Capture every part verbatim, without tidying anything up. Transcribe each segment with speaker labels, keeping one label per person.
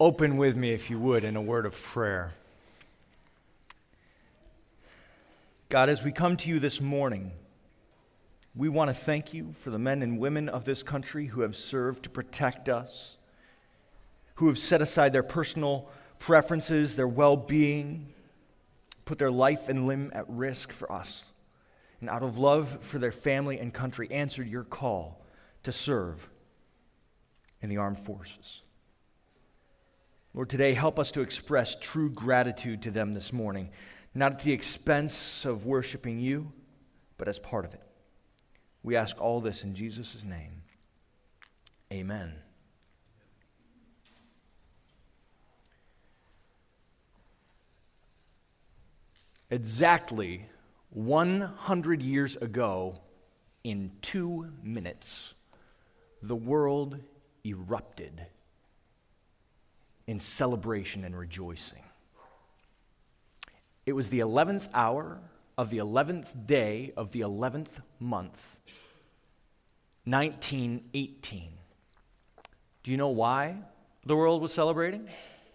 Speaker 1: Open with me, if you would, in a word of prayer. God, as we come to you this morning, we want to thank you for the men and women of this country who have served to protect us, who have set aside their personal preferences, their well-being, put their life and limb at risk for us, and out of love for their family and country, answered your call to serve in the armed forces. Lord, today help us to express true gratitude to them this morning, not at the expense of worshiping you, but as part of it. We ask all this in Jesus' name. Amen. Exactly one hundred years ago, in two minutes, the world erupted in celebration and rejoicing. It was the eleventh hour of the eleventh day of the eleventh month, nineteen eighteen. Do you know why the world was celebrating?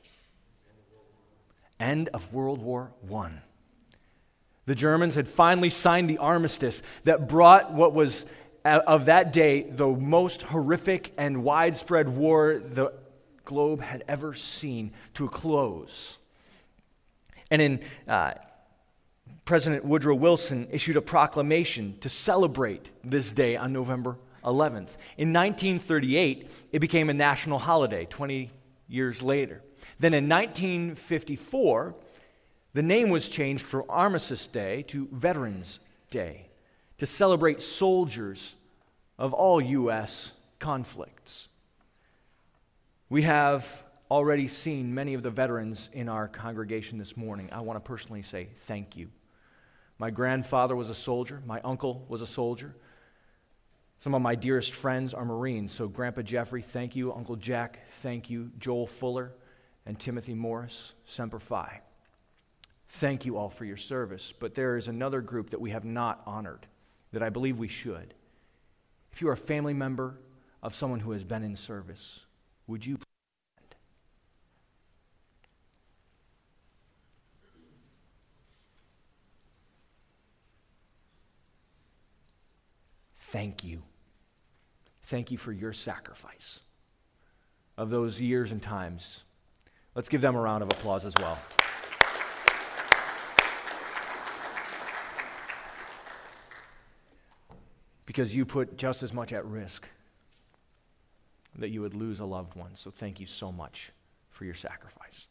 Speaker 1: End of World War One. The Germans had finally signed the armistice that brought what was, of that day, the most horrific and widespread war the globe had ever seen to a close. And in uh, President Woodrow Wilson issued a proclamation to celebrate this day on November eleventh. In nineteen thirty-eight, it became a national holiday, twenty years later. Then in nineteen fifty-four, the name was changed from Armistice Day to Veterans Day to celebrate soldiers of all U S conflicts. We have already seen many of the veterans in our congregation this morning. I want to personally say thank you. My grandfather was a soldier. My uncle was a soldier. Some of my dearest friends are Marines. So Grandpa Jeffrey, thank you. Uncle Jack, thank you. Joel Fuller and Timothy Morris, Semper Fi. Thank you all for your service. But there is another group that we have not honored that I believe we should. If you are a family member of someone who has been in service, would you please stand? Thank you. Thank you for your sacrifice of those years and times. Let's give them a round of applause as well. Because you put just as much at risk that you would lose a loved one. So thank you so much for your sacrifice.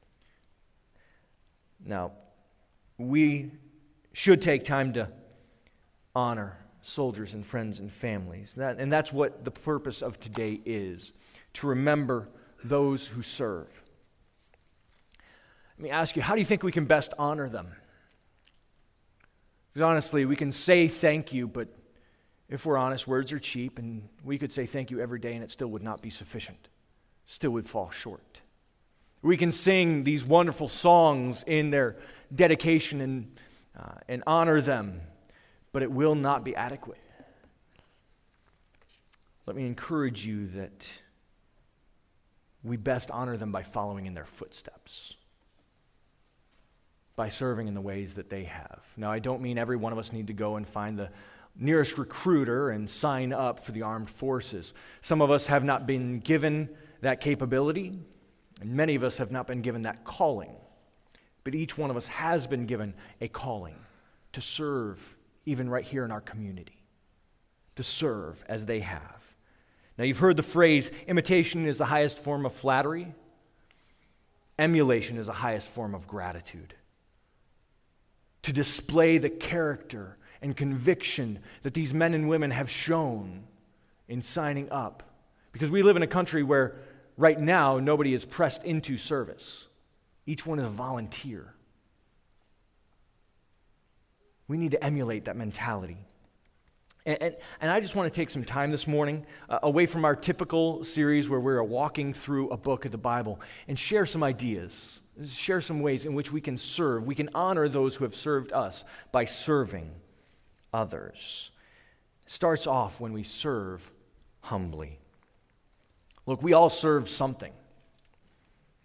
Speaker 1: Now, we should take time to honor soldiers and friends and families. That, and that's what the purpose of today is, to remember those who serve. Let me ask you, how do you think we can best honor them? Because honestly, we can say thank you, but if we're honest, words are cheap, and we could say thank you every day and it still would not be sufficient. Still would fall short. We can sing these wonderful songs in their dedication and, uh, and honor them, but it will not be adequate. Let me encourage you that we best honor them by following in their footsteps, by serving in the ways that they have. Now, I don't mean every one of us need to go and find the nearest recruiter and sign up for the armed forces. Some of us have not been given that capability, and many of us have not been given that calling. But each one of us has been given a calling to serve, even right here in our community, to serve as they have. Now, you've heard the phrase, imitation is the highest form of flattery. Emulation is the highest form of gratitude. To display the character and conviction that these men and women have shown in signing up. Because we live in a country where right now nobody is pressed into service. Each one is a volunteer. We need to emulate that mentality. And, and, and I just want to take some time this morning uh, away from our typical series where we're walking through a book of the Bible and share some ideas, share some ways in which we can serve. We can honor those who have served us by serving others. It starts off when we serve humbly. Look, we all serve something.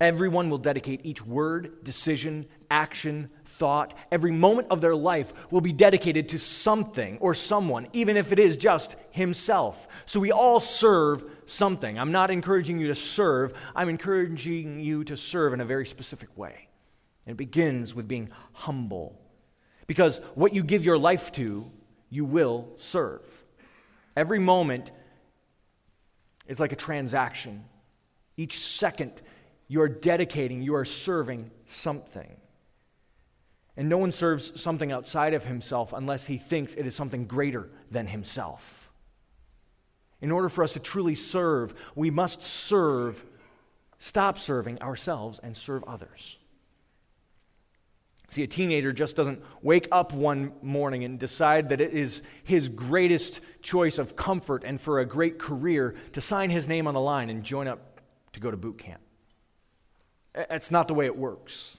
Speaker 1: Everyone will dedicate each word, decision, action, thought. Every moment of their life will be dedicated to something or someone, even if it is just himself. So we all serve something. I'm not encouraging you to serve. I'm encouraging you to serve in a very specific way. And it begins with being humble. Because what you give your life to, you will serve. Every moment is like a transaction. Each second, you're dedicating, you are serving something. And no one serves something outside of himself unless he thinks it is something greater than himself. In order for us to truly serve, we must serve, stop serving ourselves and serve others. See, a teenager just doesn't wake up one morning and decide that it is his greatest choice of comfort and for a great career to sign his name on the line and join up to go to boot camp. That's not the way it works.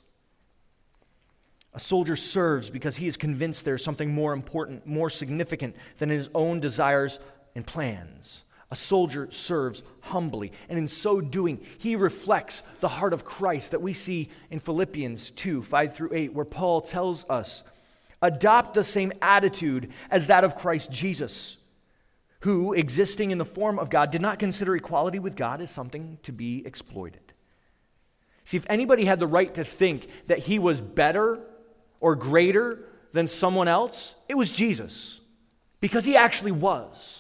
Speaker 1: A soldier serves because he is convinced there's something more important, more significant than his own desires and plans. A soldier serves humbly, and in so doing, he reflects the heart of Christ that we see in Philippians two, five through eight, where Paul tells us, adopt the same attitude as that of Christ Jesus, who, existing in the form of God, did not consider equality with God as something to be exploited. See, if anybody had the right to think that he was better or greater than someone else, it was Jesus, because he actually was.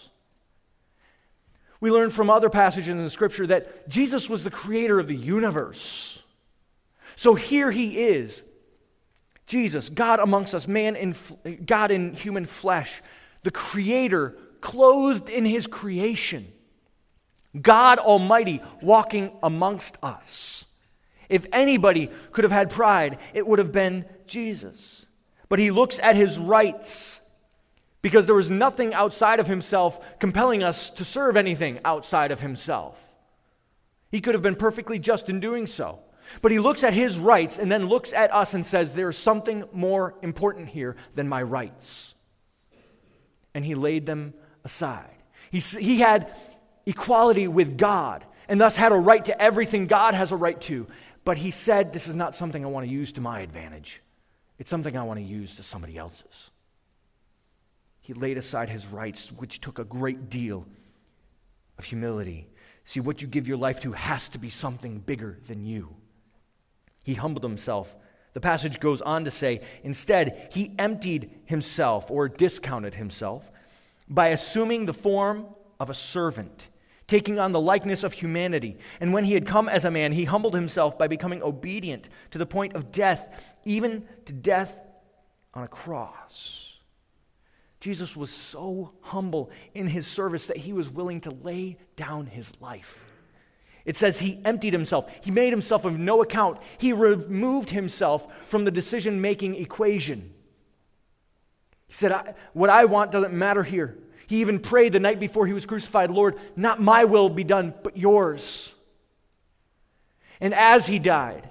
Speaker 1: We learn from other passages in the Scripture that Jesus was the creator of the universe. So here he is, Jesus, God amongst us, man in God in human flesh, the creator clothed in his creation, God Almighty walking amongst us. If anybody could have had pride, it would have been Jesus. But he looks at his rights because there was nothing outside of himself compelling us to serve anything outside of himself. He could have been perfectly just in doing so. But he looks at his rights and then looks at us and says, there's something more important here than my rights. And he laid them aside. He, he had equality with God and thus had a right to everything God has a right to. But he said, this is not something I want to use to my advantage. It's something I want to use to somebody else's. He laid aside his rights, which took a great deal of humility. See, what you give your life to has to be something bigger than you. He humbled himself. The passage goes on to say, instead, he emptied himself or discounted himself by assuming the form of a servant, taking on the likeness of humanity. And when he had come as a man, he humbled himself by becoming obedient to the point of death, even to death on a cross. Jesus was so humble in his service that he was willing to lay down his life. It says he emptied himself. He made himself of no account. He removed himself from the decision-making equation. He said, I, what I want doesn't matter here. He even prayed the night before he was crucified, Lord, not my will be done, but yours. And as he died,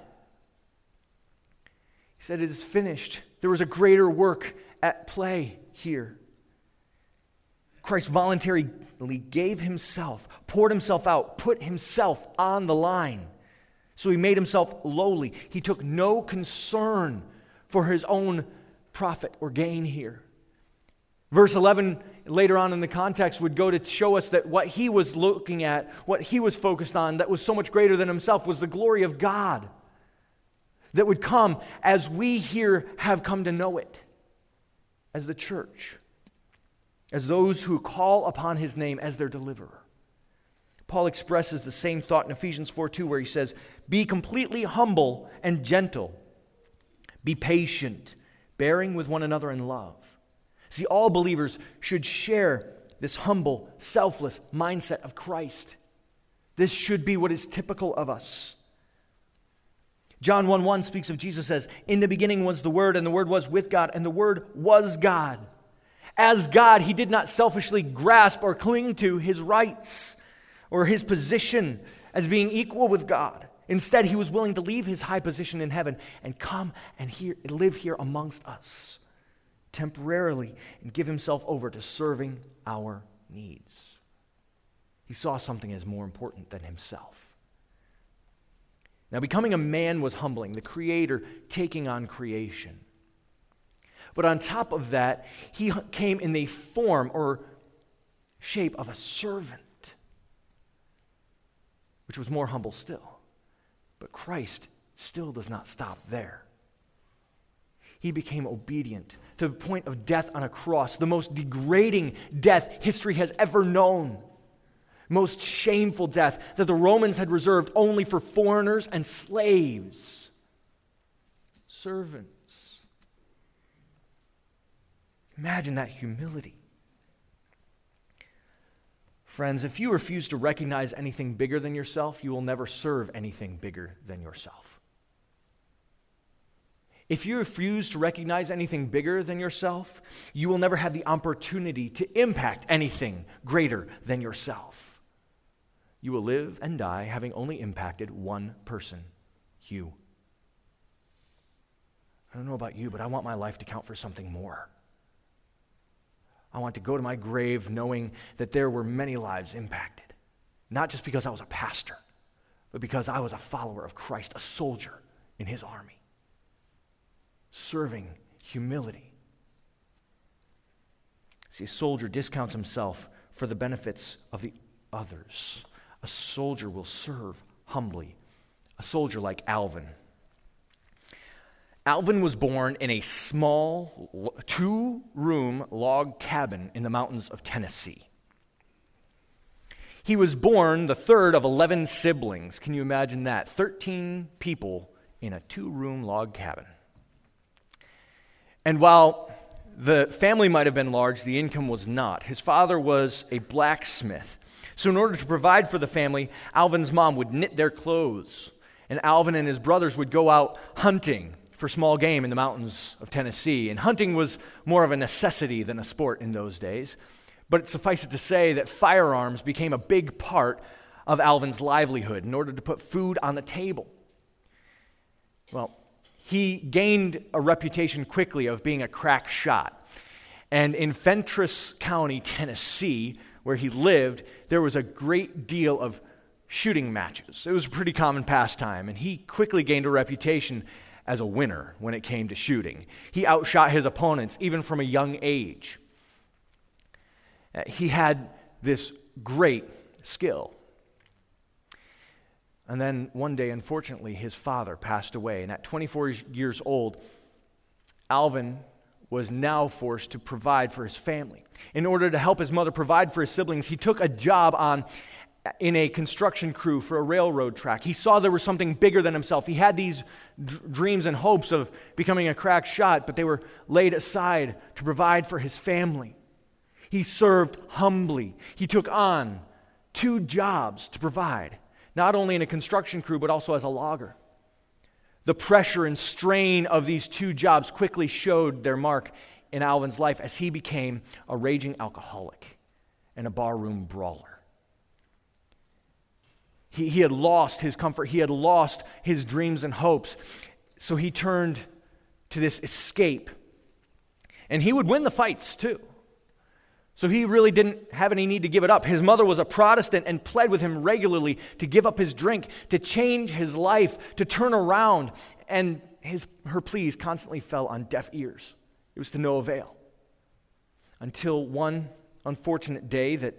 Speaker 1: he said, it is finished. There was a greater work at play here. Christ voluntarily gave himself, poured himself out, put himself on the line. So he made himself lowly. He took no concern for his own profit or gain here. Verse eleven, later on in the context, would go to show us that what he was looking at, what he was focused on, that was so much greater than himself, was the glory of God that would come as we here have come to know it, as the church, as those who call upon his name as their deliverer. Paul expresses the same thought in Ephesians four two, where he says, be completely humble and gentle. Be patient, bearing with one another in love. See, all believers should share this humble, selfless mindset of Christ. This should be what is typical of us. John one one speaks of Jesus as, in the beginning was the Word, and the Word was with God, and the Word was God. As God, he did not selfishly grasp or cling to his rights or his position as being equal with God. Instead, he was willing to leave his high position in heaven and come and here, live here amongst us temporarily and give himself over to serving our needs. He saw something as more important than himself. Now, becoming a man was humbling, the Creator taking on creation. But on top of that, he came in the form or shape of a servant, which was more humble still. But Christ still does not stop there. He became obedient to the point of death on a cross, the most degrading death history has ever known. Most shameful death that the Romans had reserved only for foreigners and slaves, servants. Imagine that humility. Friends, if you refuse to recognize anything bigger than yourself, you will never serve anything bigger than yourself. If you refuse to recognize anything bigger than yourself, you will never have the opportunity to impact anything greater than yourself. You will live and die having only impacted one person, you. I don't know about you, but I want my life to count for something more. I want to go to my grave knowing that there were many lives impacted, not just because I was a pastor, but because I was a follower of Christ, a soldier in his army, serving humility. See, a soldier discounts himself for the benefits of the others. A soldier will serve humbly. A soldier like Alvin. Alvin was born in a small two-room log cabin in the mountains of Tennessee. He was born the third of eleven siblings. Can you imagine that? thirteen people in a two-room log cabin. And while the family might have been large, the income was not. His father was a blacksmith. So in order to provide for the family, Alvin's mom would knit their clothes. And Alvin and his brothers would go out hunting for small game in the mountains of Tennessee. And hunting was more of a necessity than a sport in those days. But suffice it to say that firearms became a big part of Alvin's livelihood in order to put food on the table. Well, he gained a reputation quickly of being a crack shot. And in Fentress County, Tennessee, where he lived, there was a great deal of shooting matches. It was a pretty common pastime, and he quickly gained a reputation as a winner when it came to shooting. He outshot his opponents even from a young age. Uh, he had this great skill. And then one day, unfortunately, his father passed away, and at twenty-four years old, Alvin was now forced to provide for his family. In order to help his mother provide for his siblings, he took a job on in a construction crew for a railroad track. He saw there was something bigger than himself. He had these d- dreams and hopes of becoming a crack shot, but they were laid aside to provide for his family. He served humbly. He took on two jobs to provide, not only in a construction crew, but also as a logger. The pressure and strain of these two jobs quickly showed their mark in Alvin's life as he became a raging alcoholic and a barroom brawler. He, he had lost his comfort. He had lost his dreams and hopes. So he turned to this escape. And he would win the fights too. So he really didn't have any need to give it up. His mother was a Protestant and pled with him regularly to give up his drink, to change his life, to turn around. And his, her pleas constantly fell on deaf ears. It was to no avail. Until one unfortunate day that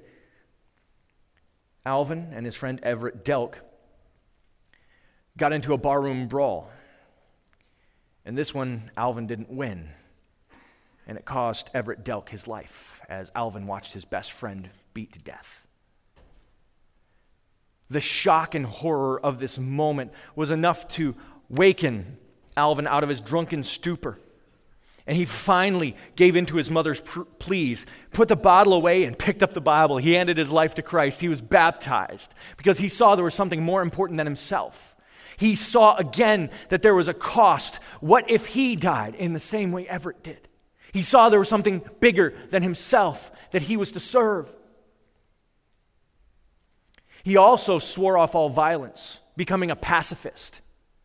Speaker 1: Alvin and his friend Everett Delk got into a barroom brawl. And this one, Alvin didn't win. And it cost Everett Delk his life as Alvin watched his best friend beat to death. The shock and horror of this moment was enough to waken Alvin out of his drunken stupor. And he finally gave in to his mother's pr- pleas, put the bottle away, and picked up the Bible. He handed his life to Christ. He was baptized because he saw there was something more important than himself. He saw again that there was a cost. What if he died in the same way Everett did? He saw there was something bigger than himself that he was to serve. He also swore off all violence, becoming a pacifist.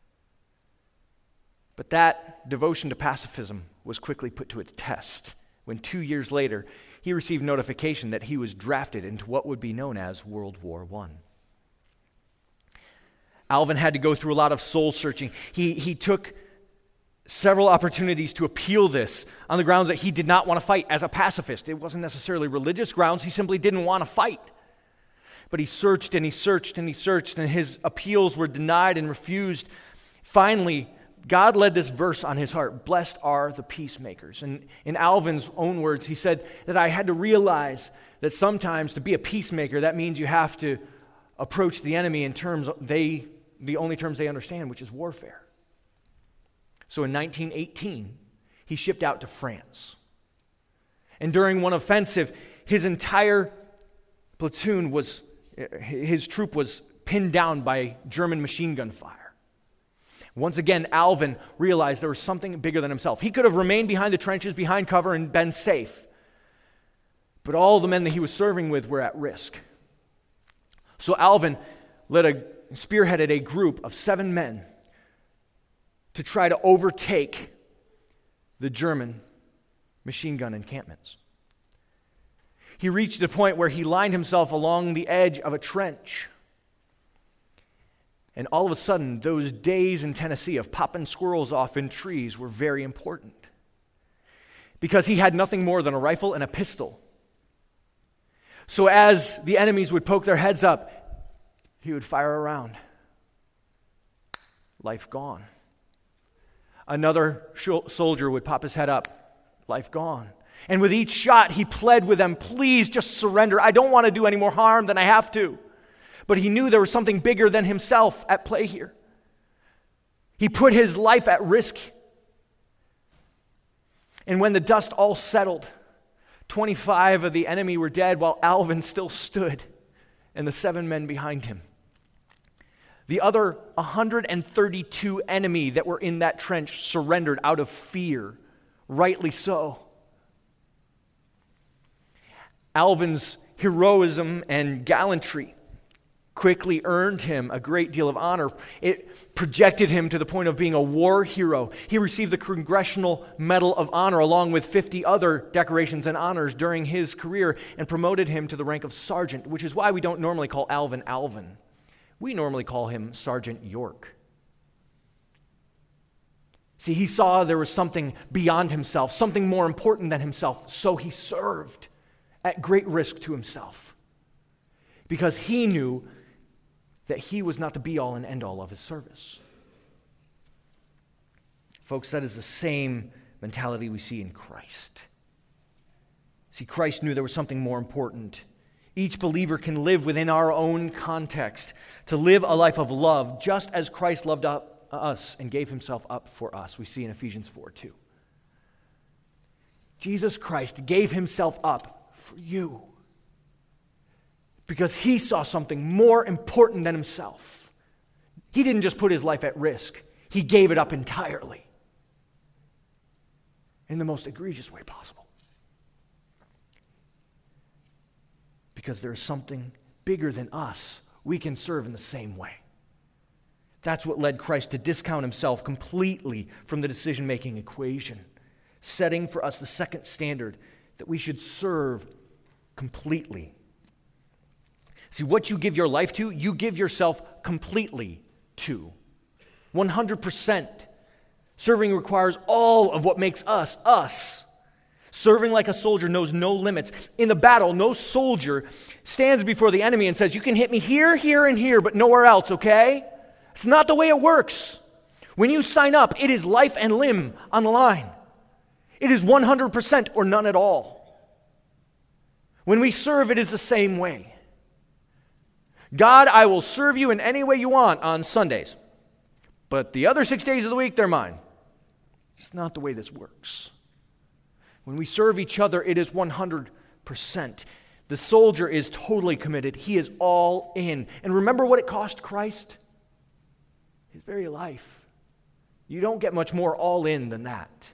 Speaker 1: But that devotion to pacifism was quickly put to its test when two years later he received notification that he was drafted into what would be known as World War One. Alvin had to go through a lot of soul searching. He, he took several opportunities to appeal this on the grounds that he did not want to fight as a pacifist. It wasn't necessarily religious grounds. He simply didn't want to fight. But he searched and he searched and he searched, and his appeals were denied and refused. Finally, God led this verse on his heart: blessed are the peacemakers. And in Alvin's own words, he said that I had to realize that sometimes to be a peacemaker, that means you have to approach the enemy in terms they, the only terms they understand, which is warfare. So in nineteen eighteen, he shipped out to France. And during one offensive, his entire platoon was, his troop was pinned down by German machine gun fire. Once again, Alvin realized there was something bigger than himself. He could have remained behind the trenches, behind cover, and been safe. But all the men that he was serving with were at risk. So Alvin led a, spearheaded a group of seven men to try to overtake the German machine gun encampments. He reached a point where he lined himself along the edge of a trench. And all of a sudden, those days in Tennessee of popping squirrels off in trees were very important. Because he had nothing more than a rifle and a pistol. So as the enemies would poke their heads up, he would fire around. Life gone. Another soldier would pop his head up. Life gone. And with each shot, he pled with them, please just surrender. I don't want to do any more harm than I have to. But he knew there was something bigger than himself at play here. He put his life at risk. And when the dust all settled, twenty-five of the enemy were dead while Alvin still stood and the seven men behind him. The other one hundred thirty-two enemy that were in that trench surrendered out of fear, rightly so. Alvin's heroism and gallantry quickly earned him a great deal of honor. It projected him to the point of being a war hero. He received the Congressional Medal of Honor along with fifty other decorations and honors during his career, and promoted him to the rank of sergeant, which is why we don't normally call Alvin Alvin. We normally call him Sergeant York. See, he saw there was something beyond himself, something more important than himself, so he served at great risk to himself, because he knew that he was not the be-all and end-all of his service. Folks, that is the same mentality we see in Christ. See, Christ knew there was something more important. Each believer can live within our own context, to live a life of love, just as Christ loved us and gave himself up for us. We see in Ephesians four two. Jesus Christ gave himself up for you, because he saw something more important than himself. He didn't just put his life at risk. He gave it up entirely in the most egregious way possible. Because there's something bigger than us we can serve in the same way. That's what led Christ to discount himself completely from the decision-making equation, setting for us the second standard, that we should serve completely. See, what you give your life to, you give yourself completely to. one hundred percent. Serving requires all of what makes us, us. Serving like a soldier knows no limits. In the battle, no soldier stands before the enemy and says, you can hit me here, here, and here, but nowhere else, okay? It's not the way it works. When you sign up, it is life and limb on the line. It is one hundred percent or none at all. When we serve, it is the same way. God, I will serve you in any way you want on Sundays, but the other six days of the week, they're mine. It's not the way this works. When we serve each other, it is one hundred percent. The soldier is totally committed. He is all in. And remember what it cost Christ? His very life. You don't get much more all in than that.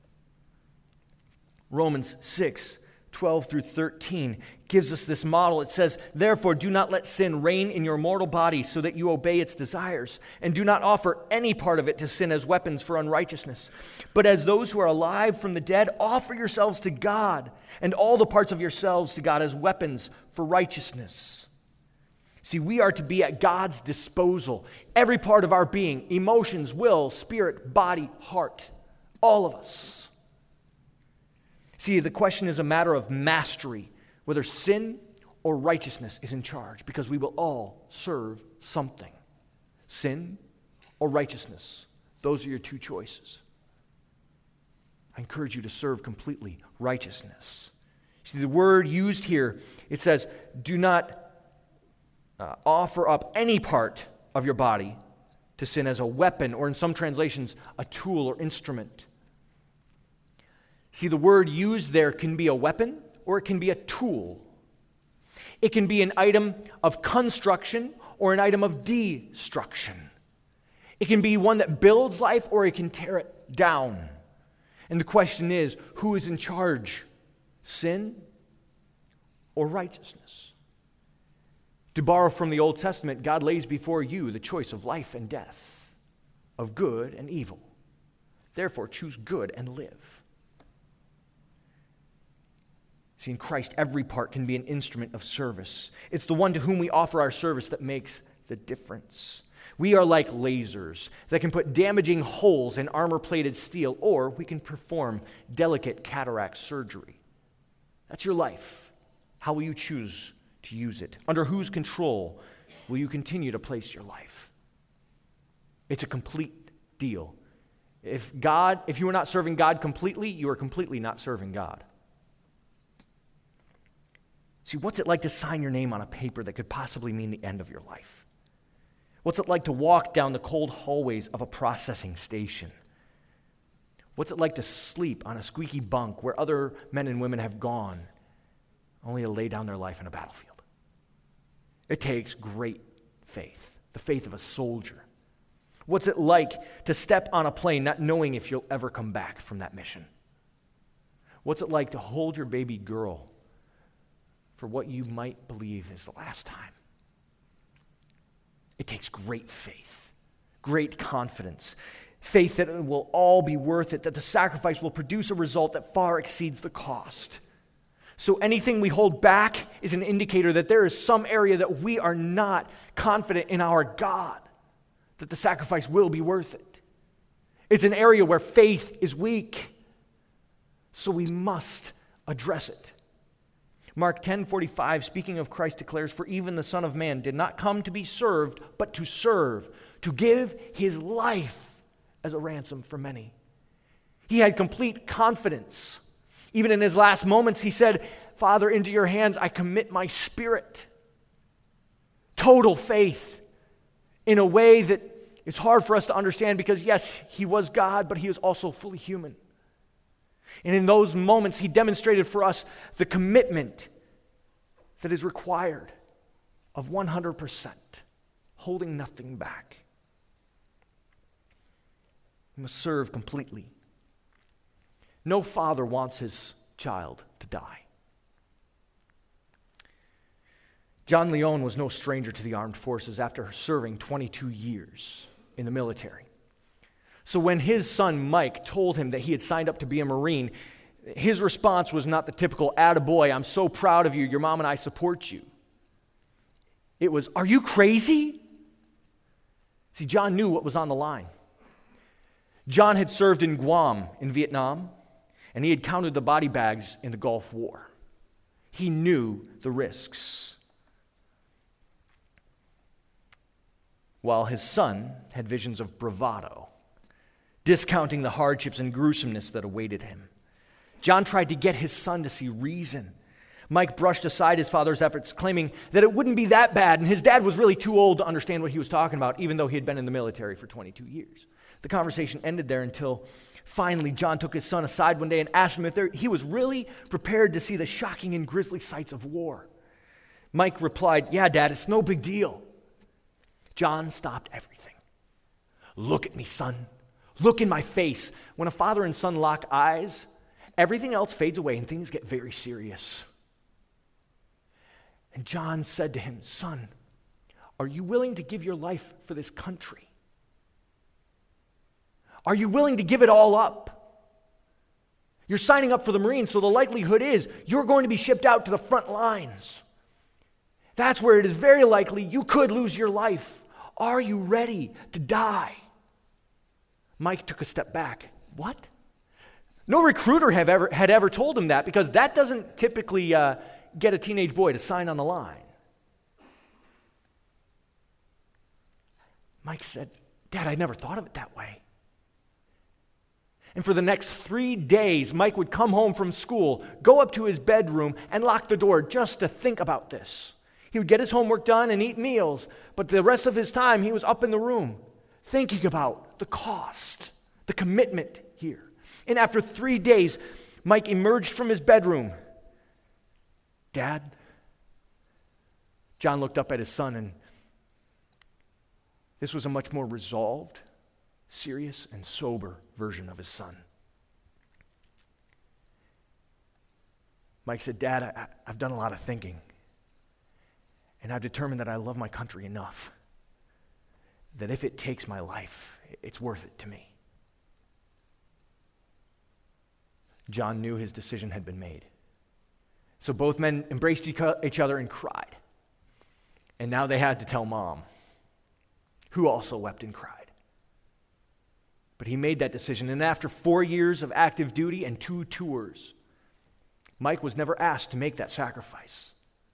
Speaker 1: Romans six, twelve through thirteen gives us this model. It says, therefore, do not let sin reign in your mortal body so that you obey its desires, and do not offer any part of it to sin as weapons for unrighteousness. But as those who are alive from the dead, offer yourselves to God, and all the parts of yourselves to God as weapons for righteousness. See, we are to be at God's disposal. Every part of our being, emotions, will, spirit, body, heart, all of us. See, the question is a matter of mastery, whether sin or righteousness is in charge, because we will all serve something. Sin or righteousness. Those are your two choices. I encourage you to serve completely righteousness. See, the word used here, it says, do not uh, offer up any part of your body to sin as a weapon, or in some translations, a tool or instrument. See, the word used there can be a weapon or it can be a tool. It can be an item of construction or an item of destruction. It can be one that builds life or it can tear it down. And the question is, who is in charge? Sin or righteousness? To borrow from the Old Testament, God lays before you the choice of life and death, of good and evil. Therefore, choose good and live. See, in Christ, every part can be an instrument of service. It's the one to whom we offer our service that makes the difference. We are like lasers that can put damaging holes in armor-plated steel, or we can perform delicate cataract surgery. That's your life. How will you choose to use it? Under whose control will you continue to place your life? It's a complete deal. If God, if you are not serving God completely, you are completely not serving God. See, what's it like to sign your name on a paper that could possibly mean the end of your life? What's it like to walk down the cold hallways of a processing station? What's it like to sleep on a squeaky bunk where other men and women have gone, only to lay down their life in a battlefield? It takes great faith, the faith of a soldier. What's it like to step on a plane not knowing if you'll ever come back from that mission? What's it like to hold your baby girl for what you might believe is the last time? It takes great faith, great confidence, faith that it will all be worth it, that the sacrifice will produce a result that far exceeds the cost. So anything we hold back is an indicator that there is some area that we are not confident in our God, that the sacrifice will be worth it. It's an area where faith is weak, so we must address it. Mark ten forty-five, speaking of Christ, declares, "For even the Son of Man did not come to be served, but to serve, to give his life as a ransom for many." He had complete confidence. Even in his last moments, he said, "Father, into your hands I commit my spirit." Total faith in a way that is hard for us to understand because, yes, he was God, but he was also fully human. And in those moments, he demonstrated for us the commitment that is required of one hundred percent, holding nothing back. We must serve completely. No father wants his child to die. John Leone was no stranger to the armed forces after serving twenty-two years in the military. So when his son Mike told him that he had signed up to be a Marine, his response was not the typical, "Attaboy, I'm so proud of you, your mom and I support you." It was, "Are you crazy?" See, John knew what was on the line. John had served in Guam in Vietnam, and he had counted the body bags in the Gulf War. He knew the risks. While his son had visions of bravado, discounting the hardships and gruesomeness that awaited him. John tried to get his son to see reason. Mike brushed aside his father's efforts, claiming that it wouldn't be that bad, and his dad was really too old to understand what he was talking about, even though he had been in the military for twenty-two years. The conversation ended there until finally John took his son aside one day and asked him if there, he was really prepared to see the shocking and grisly sights of war. Mike replied, "Yeah, Dad, it's no big deal." John stopped everything. "Look at me, son. Look in my face." When a father and son lock eyes, everything else fades away and things get very serious. And John said to him, "Son, are you willing to give your life for this country? Are you willing to give it all up? You're signing up for the Marines, so the likelihood is you're going to be shipped out to the front lines. That's where it is very likely you could lose your life. Are you ready to die? Mike took a step back. What? No recruiter have ever, had ever told him that, because that doesn't typically uh, get a teenage boy to sign on the line. Mike said, Dad, I never thought of it that way. And for the next three days, Mike would come home from school, go up to his bedroom, and lock the door just to think about this. He would get his homework done and eat meals, but the rest of his time he was up in the room thinking about the cost, the commitment here. And after three days, Mike emerged from his bedroom. Dad? John looked up at his son, and this was a much more resolved, serious, and sober version of his son. Mike said, Dad, I, I've done a lot of thinking, and I've determined that I love my country enough that if it takes my life, it's worth it to me. John knew his decision had been made. So both men embraced each other and cried. And now they had to tell Mom, who also wept and cried. But he made that decision, and after four years of active duty and two tours, Mike was never asked to make that sacrifice.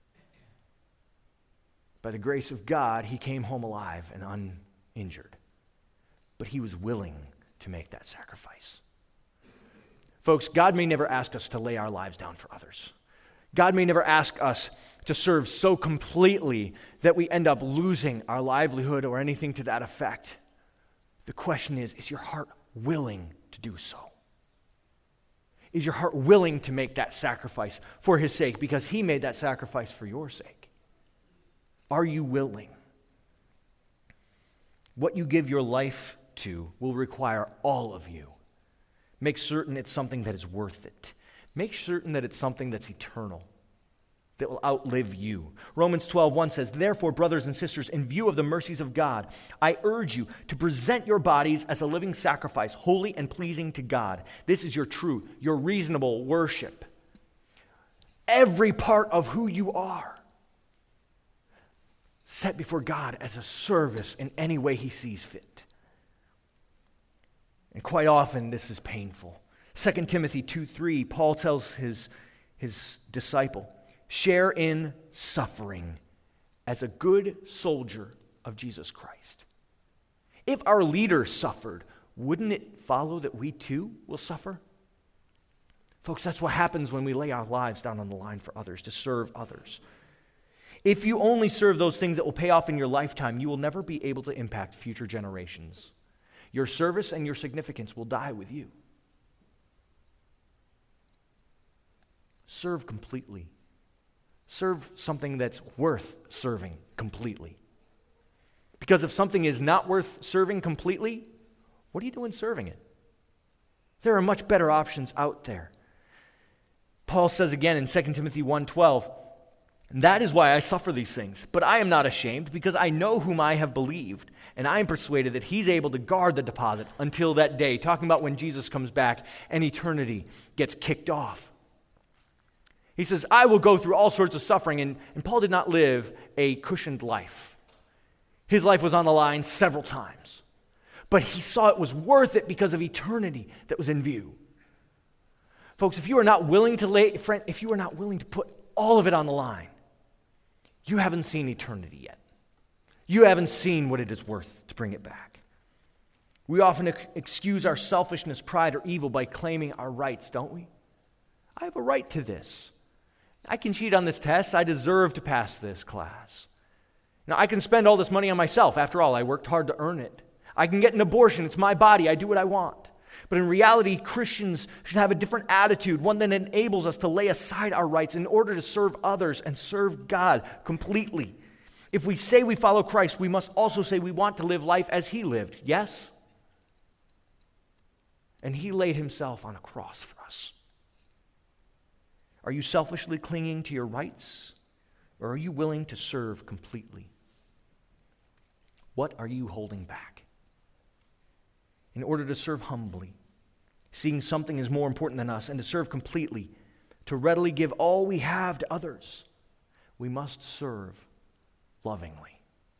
Speaker 1: By the grace of God, he came home alive and uninjured. But he was willing to make that sacrifice. Folks, God may never ask us to lay our lives down for others. God may never ask us to serve so completely that we end up losing our livelihood or anything to that effect. The question is, is your heart willing to do so? Is your heart willing to make that sacrifice for his sake, because he made that sacrifice for your sake? Are you willing? What you give your life to will require all of you. Make certain it's something that is worth it. Make certain that it's something that's eternal, that will outlive you. Romans twelve one says, Therefore, brothers and sisters, in view of the mercies of God, I urge you to present your bodies as a living sacrifice, holy and pleasing to God. This is your true, your reasonable worship. Every part of who you are set before God as a service in any way he sees fit. And quite often this is painful. Second Timothy two three, Paul tells his, his disciple, share in suffering as a good soldier of Jesus Christ. If our leader suffered, wouldn't it follow that we too will suffer? Folks, that's what happens when we lay our lives down on the line for others, to serve others. If you only serve those things that will pay off in your lifetime, you will never be able to impact future generations. Your service and your significance will die with you. Serve completely. Serve something that's worth serving completely. Because if something is not worth serving completely, what are you doing serving it? There are much better options out there. Paul says again in Second Timothy one twelve, that is why I suffer these things, but I am not ashamed, because I know whom I have believed, and I am persuaded that he's able to guard the deposit until that day, talking about when Jesus comes back and eternity gets kicked off. He says, I will go through all sorts of suffering, and, and Paul did not live a cushioned life. His life was on the line several times, but he saw it was worth it because of eternity that was in view. Folks, if you are not willing to lay, friend, if you are not willing to put all of it on the line, you haven't seen eternity yet. You haven't seen what it is worth to bring it back. We often ex- excuse our selfishness, pride, or evil by claiming our rights, don't we? I have a right to this. I can cheat on this test. I deserve to pass this class. Now, I can spend all this money on myself. After all, I worked hard to earn it. I can get an abortion. It's my body. I do what I want. But in reality, Christians should have a different attitude, one that enables us to lay aside our rights in order to serve others and serve God completely. If we say we follow Christ, we must also say we want to live life as he lived, yes? And he laid himself on a cross for us. Are you selfishly clinging to your rights, or are you willing to serve completely? What are you holding back? In order to serve humbly, seeing something is more important than us, and to serve completely, to readily give all we have to others, we must serve lovingly.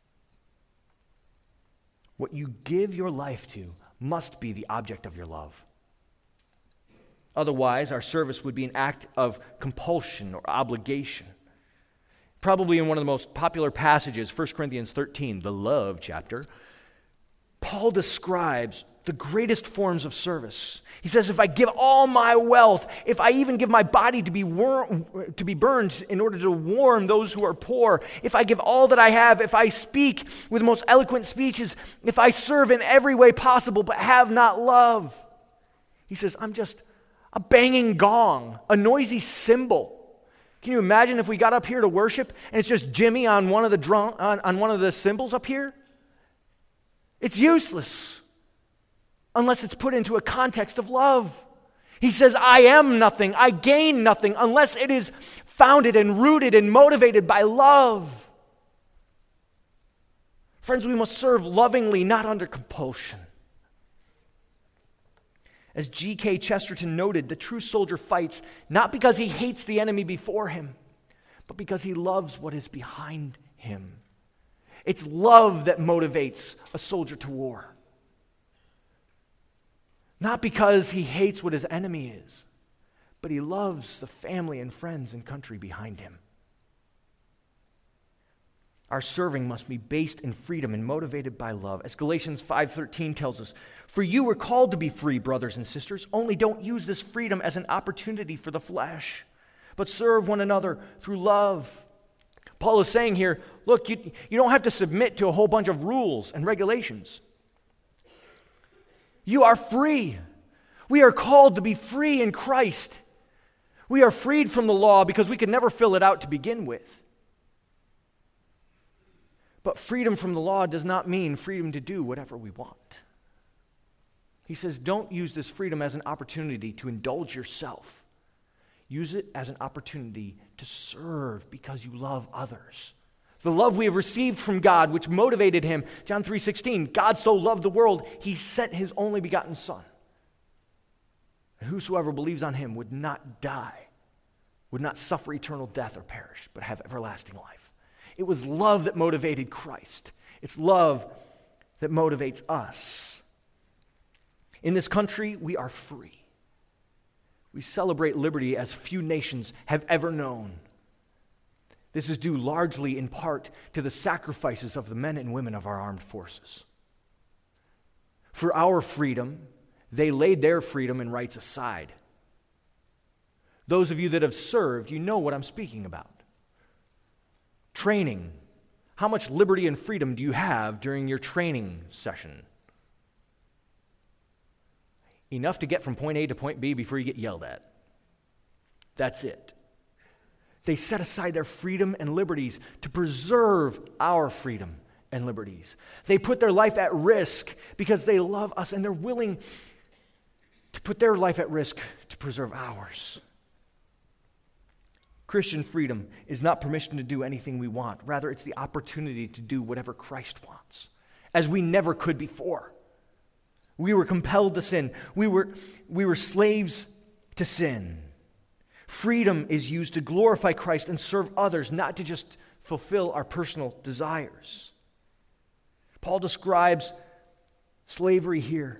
Speaker 1: What you give your life to must be the object of your love. Otherwise, our service would be an act of compulsion or obligation. Probably in one of the most popular passages, First Corinthians thirteen, the love chapter, Paul describes the greatest forms of service. He says, if I give all my wealth, if I even give my body to be wor- to be burned in order to warm those who are poor, if I give all that I have, if I speak with the most eloquent speeches, if I serve in every way possible but have not love, he says, I'm just a banging gong, a noisy cymbal. Can you imagine if we got up here to worship and it's just Jimmy on one of the drum, on, on one of the cymbals up here? It's useless unless it's put into a context of love. He says, I am nothing, I gain nothing unless it is founded and rooted and motivated by love. Friends, we must serve lovingly, not under compulsion. As G K Chesterton noted, the true soldier fights not because he hates the enemy before him, but because he loves what is behind him. It's love that motivates a soldier to war. Not because he hates what his enemy is, but he loves the family and friends and country behind him. Our serving must be based in freedom and motivated by love. As Galatians five thirteen tells us, for you were called to be free, brothers and sisters, only don't use this freedom as an opportunity for the flesh, but serve one another through love. Paul is saying here, look, you, you don't have to submit to a whole bunch of rules and regulations. You are free. We are called to be free in Christ. We are freed from the law because we could never fill it out to begin with. But freedom from the law does not mean freedom to do whatever we want. He says, don't use this freedom as an opportunity to indulge yourself. Use it as an opportunity to serve because you love others. The love we have received from God, which motivated him. John three sixteen, God so loved the world, he sent his only begotten Son. And whosoever believes on him would not die, would not suffer eternal death or perish, but have everlasting life. It was love that motivated Christ. It's love that motivates us. In this country, we are free. We celebrate liberty as few nations have ever known. This is due largely in part to the sacrifices of the men and women of our armed forces. For our freedom, they laid their freedom and rights aside. Those of you that have served, you know what I'm speaking about. Training. How much liberty and freedom do you have during your training session? Enough to get from point A to point B before you get yelled at. That's it. They set aside their freedom and liberties to preserve our freedom and liberties. They put their life at risk because they love us, and they're willing to put their life at risk to preserve ours. Christian freedom is not permission to do anything we want. Rather, it's the opportunity to do whatever Christ wants, as we never could before. We were compelled to sin. We were, we were slaves to sin. Freedom is used to glorify Christ and serve others, not to just fulfill our personal desires. Paul describes slavery here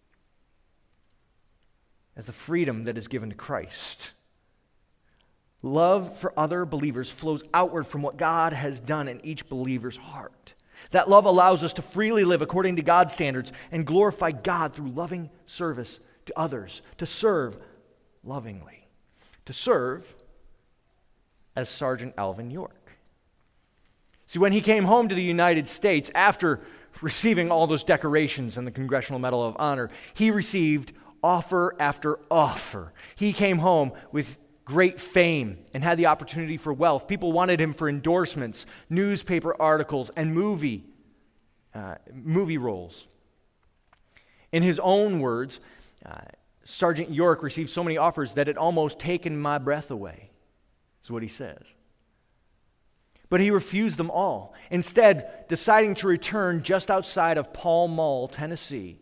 Speaker 1: as the freedom that is given to Christ. Love for other believers flows outward from what God has done in each believer's heart. That love allows us to freely live according to God's standards and glorify God through loving service to others, to serve lovingly. To serve as Sergeant Alvin York. See, when he came home to the United States after receiving all those decorations and the Congressional Medal of Honor, he received offer after offer. He came home with great fame and had the opportunity for wealth. People wanted him for endorsements, newspaper articles, and movie, uh, movie roles. In his own words, uh, Sergeant York received so many offers that it almost taken my breath away, is what he says. But he refused them all, instead deciding to return just outside of Pall Mall, Tennessee,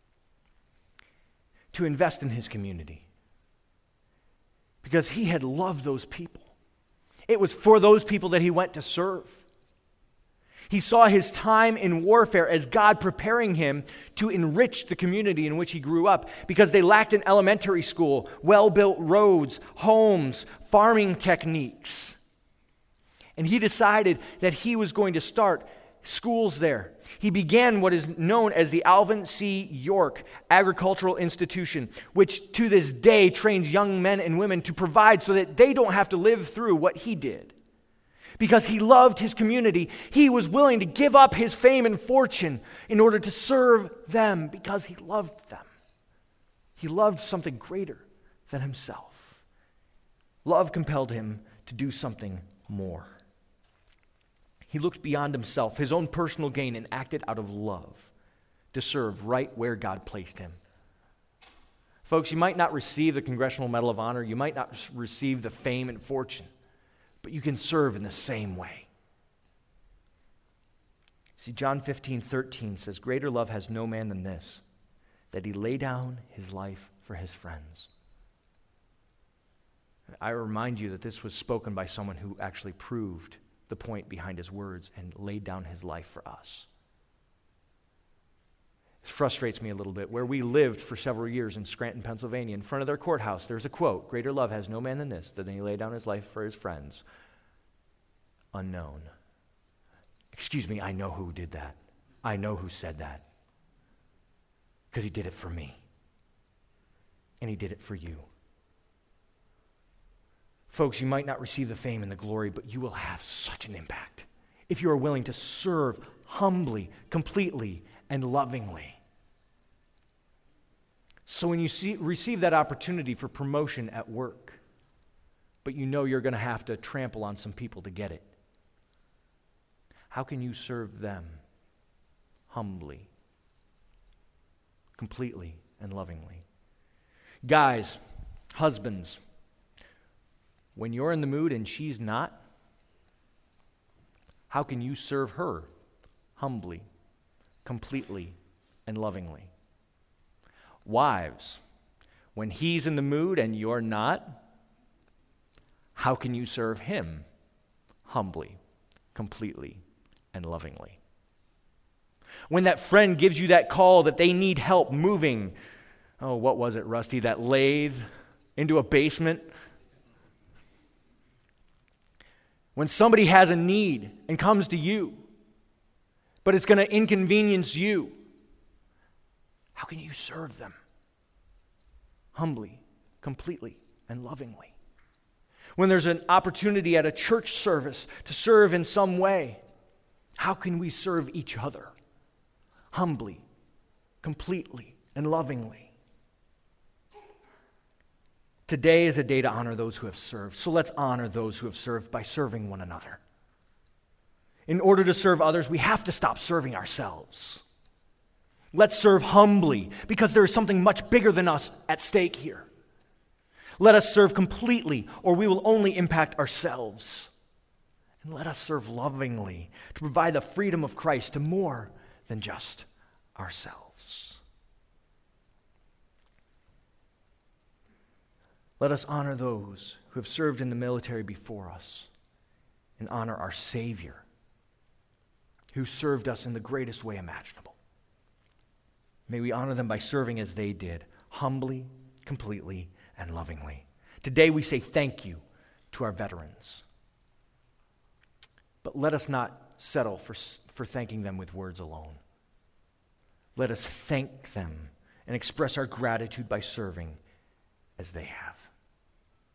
Speaker 1: to invest in his community. Because he had loved those people. It was for those people that he went to serve. He saw his time in warfare as God preparing him to enrich the community in which he grew up because they lacked an elementary school, well-built roads, homes, farming techniques. And he decided that he was going to start schools there. He began what is known as the Alvin C. York Agricultural Institution, which to this day trains young men and women to provide so that they don't have to live through what he did. Because he loved his community, he was willing to give up his fame and fortune in order to serve them because he loved them. He loved something greater than himself. Love compelled him to do something more. He looked beyond himself, his own personal gain, and acted out of love to serve right where God placed him. Folks, you might not receive the Congressional Medal of Honor, you might not receive the fame and fortune, but you can serve in the same way. See, John fifteen thirteen says, "Greater love has no man than this, that he lay down his life for his friends." I remind you that this was spoken by someone who actually proved the point behind his words and laid down his life for us. This frustrates me a little bit. Where we lived for several years in Scranton, Pennsylvania, in front of their courthouse, there's a quote, "Greater love has no man than this, that he lay down his life for his friends." Unknown. Excuse me, I know who did that. I know who said that. Because he did it for me. And he did it for you. Folks, you might not receive the fame and the glory, but you will have such an impact if you are willing to serve humbly, completely, and lovingly. So when you see, receive that opportunity for promotion at work, but you know you're going to have to trample on some people to get it, how can you serve them humbly, completely, and lovingly? Guys, husbands, when you're in the mood and she's not, how can you serve her humbly, completely, and lovingly? Wives, when he's in the mood and you're not, how can you serve him humbly, completely, and lovingly? When that friend gives you that call that they need help moving, oh, what was it, Rusty, that lathe into a basement? When somebody has a need and comes to you, but it's going to inconvenience you, how can you serve them humbly, completely, and lovingly? When there's an opportunity at a church service to serve in some way, how can we serve each other humbly, completely, and lovingly? Today is a day to honor those who have served. So let's honor those who have served by serving one another. In order to serve others, we have to stop serving ourselves. Let's serve humbly because there is something much bigger than us at stake here. Let us serve completely, or we will only impact ourselves. And let us serve lovingly to provide the freedom of Christ to more than just ourselves. Let us honor those who have served in the military before us and honor our Savior, who served us in the greatest way imaginable. May we honor them by serving as they did, humbly, completely, and lovingly. Today we say thank you to our veterans. But let us not settle for, for thanking them with words alone. Let us thank them and express our gratitude by serving as they have.